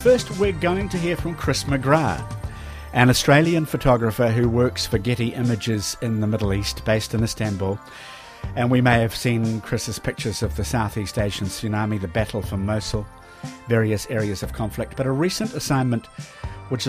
First, we're going to hear from Chris McGrath, an Australian photographer who works for Getty Images in the Middle East, based in Istanbul. And we may have seen Chris's pictures of the Southeast Asian tsunami, the battle for Mosul, various areas of conflict. But a recent assignment, which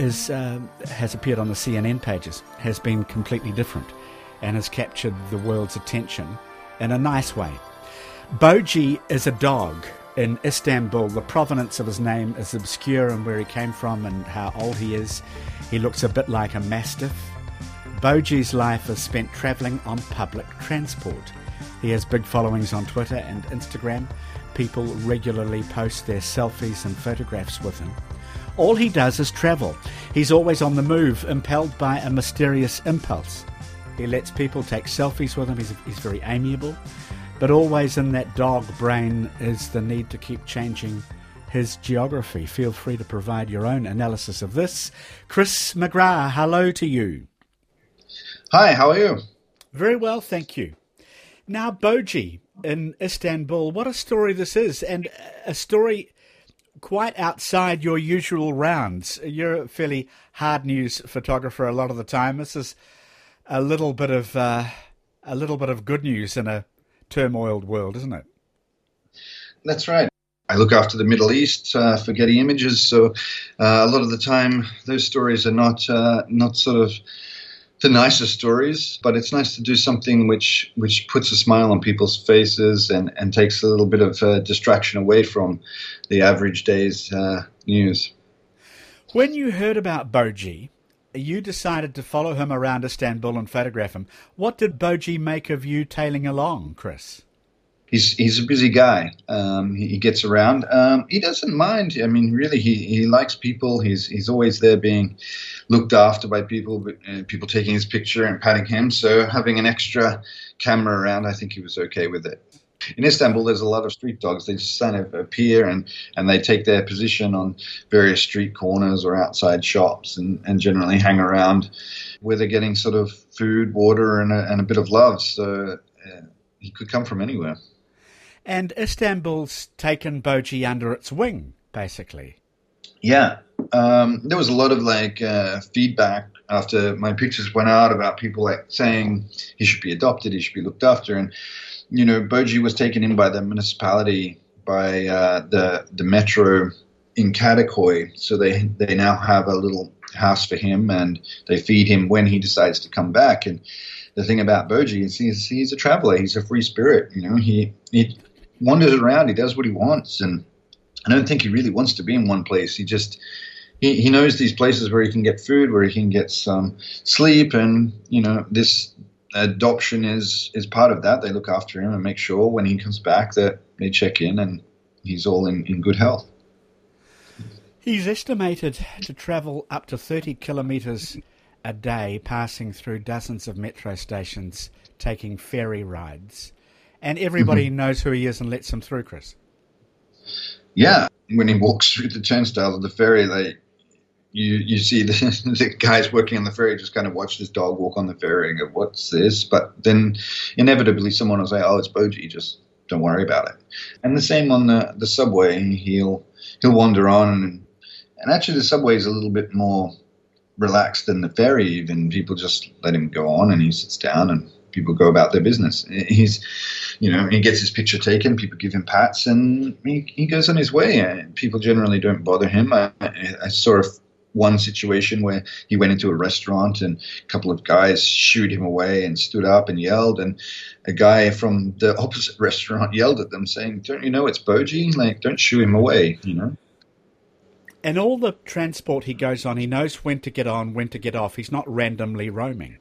has appeared on the CNN pages, has been completely different and has captured the world's attention in a nice way. Boji is a dog in Istanbul. The provenance of his name is obscure, and where he came from and how old he is. He looks a bit like a mastiff. Boji's life is spent travelling on public transport. He has big followings on Twitter and Instagram. People regularly post their selfies and photographs with him. All he does is travel. He's always on the move, impelled by a mysterious impulse. He lets people take selfies with him. He's very amiable. But always in that dog brain is the need to keep changing his geography. Feel free to provide your own analysis of this. Chris McGrath, hello to you. Hi, how are you? Very well, thank you. Now, Boji in Istanbul, what a story this is, and a story quite outside your usual rounds. You're a fairly hard news photographer a lot of the time. This is a little bit of good news in a turmoiled world, isn't it? That's right. I look after the Middle East for Getty Images, so a lot of the time those stories are not sort of the nicest stories, but it's nice to do something which puts a smile on people's faces and takes a little bit of distraction away from the average day's news. When you heard about Boji, you decided to follow him around Istanbul and photograph him. What did Boji make of you tailing along, Chris? He's a busy guy. He gets around. He doesn't mind. I mean, really, he likes people. He's always there being looked after by people, people taking his picture and patting him. So having an extra camera around, I think he was okay with it. In Istanbul, there's a lot of street dogs. They just kind of appear and they take their position on various street corners or outside shops and generally hang around where they're getting sort of food, water, and a bit of love. So he could come from anywhere. And Istanbul's taken Boji under its wing, basically. Yeah. There was a lot of feedback after my pictures went out about people saying he should be adopted, he should be looked after. And, you know, Boji was taken in by the municipality, by the metro in Karakoy. So they now have a little house for him and they feed him when he decides to come back. And the thing about Boji is he's a traveler. He's a free spirit. You know, he wanders around. He does what he wants. And I don't think he really wants to be in one place. He knows these places where he can get food, where he can get some sleep. And, you know, this adoption is part of that. They look after him and make sure when he comes back that they check in and he's all in good health. He's estimated to travel up to 30 kilometres a day, passing through dozens of metro stations, taking ferry rides. And everybody knows who he is and lets him through, Chris. Yeah, when he walks through the turnstile of the ferry, you see the guys working on the ferry just kind of watch this dog walk on the ferry and go, what's this? But then inevitably someone will say, oh, it's Boji, just don't worry about it. And the same on the subway. He'll wander on. And actually the subway is a little bit more relaxed than the ferry even. People just let him go on and he sits down and people go about their business. He gets his picture taken, people give him pats, and he goes on his way. People generally don't bother him. I saw one situation where he went into a restaurant and a couple of guys shooed him away and stood up and yelled, and a guy from the opposite restaurant yelled at them saying, don't you know it's Boji? Like, don't shoo him away, you know? And all the transport he goes on, he knows when to get on, when to get off. He's not randomly roaming.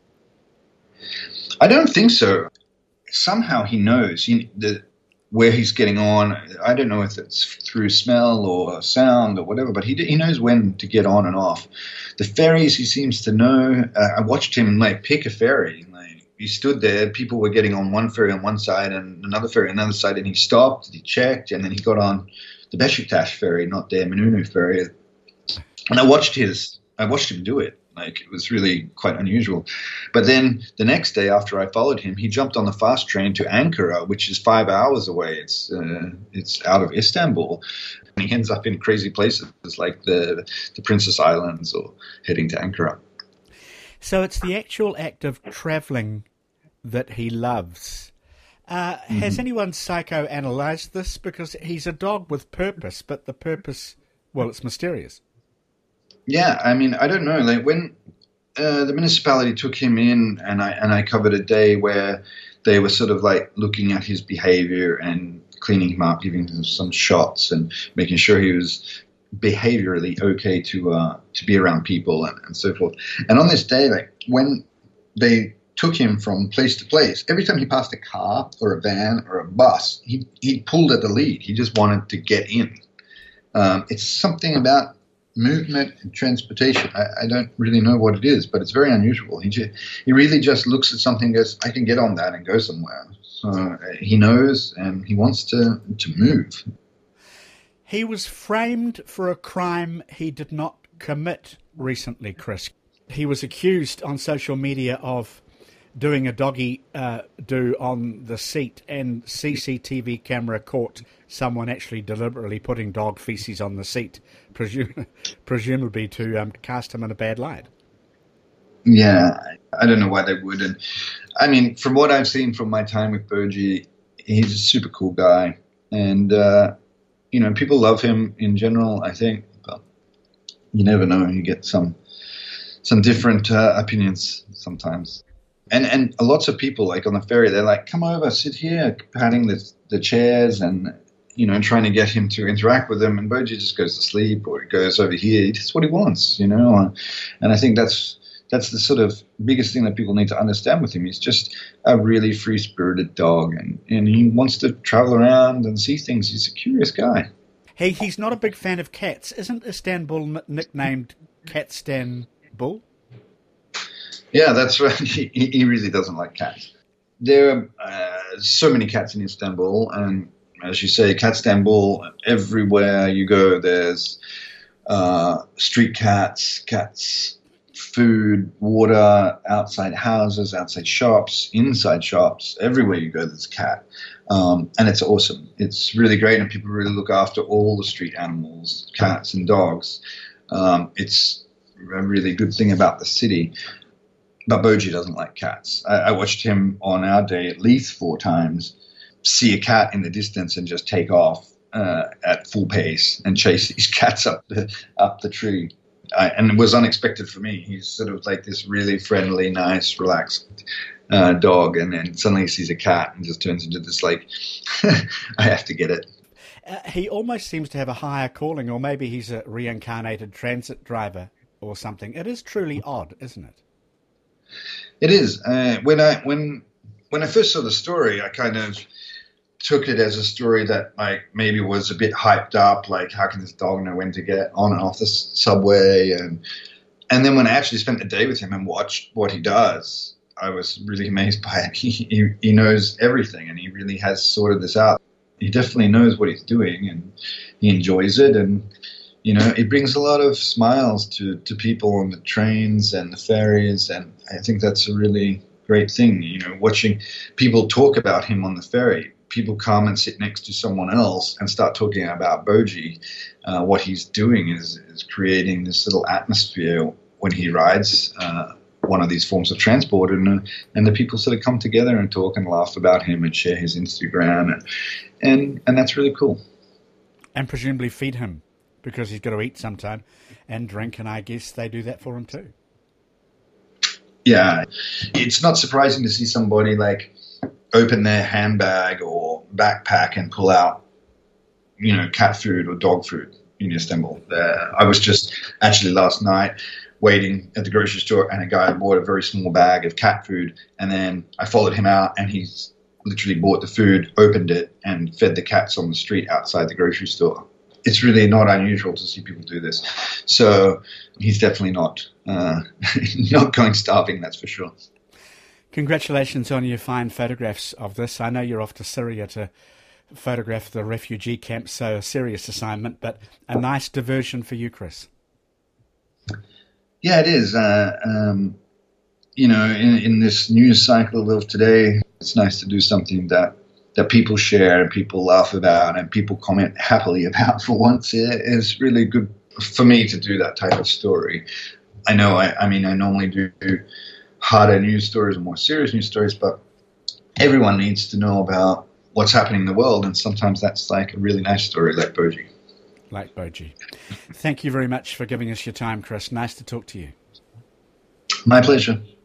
I don't think so. Somehow he knows where he's getting on. I don't know if it's through smell or sound or whatever, but he knows when to get on and off. The ferries, he seems to know. I watched him pick a ferry. He stood there. People were getting on one ferry on one side and another ferry on the other side, and he stopped. He checked, and then he got on the Beşiktaş ferry, not the Eminönü ferry. And I watched him do it. Like, it was really quite unusual. But then the next day after I followed him, he jumped on the fast train to Ankara, which is 5 hours away. It's out of Istanbul. And he ends up in crazy places like the Princess Islands or heading to Ankara. So it's the actual act of travelling that he loves. Has anyone psychoanalyzed this? Because he's a dog with purpose, but the purpose, well, it's mysterious. Yeah, I mean, I don't know. Like, when the municipality took him in, and I covered a day where they were sort of like looking at his behavior and cleaning him up, giving him some shots, and making sure he was behaviorally okay to be around people and so forth. And on this day, like, when they took him from place to place, every time he passed a car or a van or a bus, he pulled at the lead. He just wanted to get in. It's something about movement and transportation. I don't really know what it is, but it's very unusual. He really just looks at something and goes, I can get on that and go somewhere. So he knows, and he wants to move. He was framed for a crime he did not commit recently, Chris. He was accused on social media of doing a doggy do on the seat, and CCTV camera caught someone actually deliberately putting dog feces on the seat, presumably to cast him in a bad light. Yeah, I don't know why they would. And I mean, from what I've seen from my time with Boji, he's a super cool guy. And, people love him in general, I think. But you never know. You get some different opinions sometimes. And lots of people, like on the ferry, they're like, come over, sit here, patting the chairs and, trying to get him to interact with them. And Boji just goes to sleep, or he goes over here. He does what he wants, And I think that's the sort of biggest thing that people need to understand with him. He's just a really free-spirited dog, and he wants to travel around and see things. He's a curious guy. Hey, he's not a big fan of cats. Isn't Istanbul nicknamed Catstanbul? Yeah, that's right. He really doesn't like cats. There are so many cats in Istanbul, and as you say, Catstanbul, everywhere you go, there's street cats, food, water, outside houses, outside shops, inside shops. Everywhere you go, there's a cat. And it's awesome. It's really great, and people really look after all the street animals, cats and dogs. It's a really good thing about the city. But Boji doesn't like cats. I watched him on our day at least 4 times see a cat in the distance and just take off at full pace and chase these cats up the tree. And it was unexpected for me. He's sort of like this really friendly, nice, relaxed dog, and then suddenly he sees a cat and just turns into this, like, I have to get it. He almost seems to have a higher calling, or maybe he's a reincarnated transit driver or something. It is truly odd, isn't it? It is. When I first saw the story, I kind of took it as a story that, like, maybe was a bit hyped up, like, how can this dog know when to get on and off the subway? And then when I actually spent the day with him and watched what he does, I was really amazed by it. He knows everything, and he really has sorted this out. He definitely knows what he's doing, and he enjoys it, and it brings a lot of smiles to people on the trains and the ferries, and I think that's a really great thing. Watching people talk about him on the ferry. People come and sit next to someone else and start talking about Boji. What he's doing is creating this little atmosphere when he rides one of these forms of transport, and the people sort of come together and talk and laugh about him and share his Instagram, and that's really cool. And presumably feed him, because he's got to eat sometime and drink, and I guess they do that for him too. Yeah, it's not surprising to see somebody like open their handbag or backpack and pull out, cat food or dog food in Istanbul. I was just actually last night waiting at the grocery store, and a guy bought a very small bag of cat food, and then I followed him out, and he's literally bought the food, opened it, and fed the cats on the street outside the grocery store. It's really not unusual to see people do this. So he's definitely not going starving, that's for sure. Congratulations on your fine photographs of this. I know you're off to Syria to photograph the refugee camps, so a serious assignment, but a nice diversion for you, Chris. Yeah, it is. In this news cycle of today, it's nice to do something that people share and people laugh about and people comment happily about. For once, it is really good for me to do that type of story. I know, I mean, I normally do harder news stories or more serious news stories, but everyone needs to know about what's happening in the world, and sometimes that's like a really nice story like Boji. Like Boji. Thank you very much for giving us your time, Chris. Nice to talk to you. My pleasure.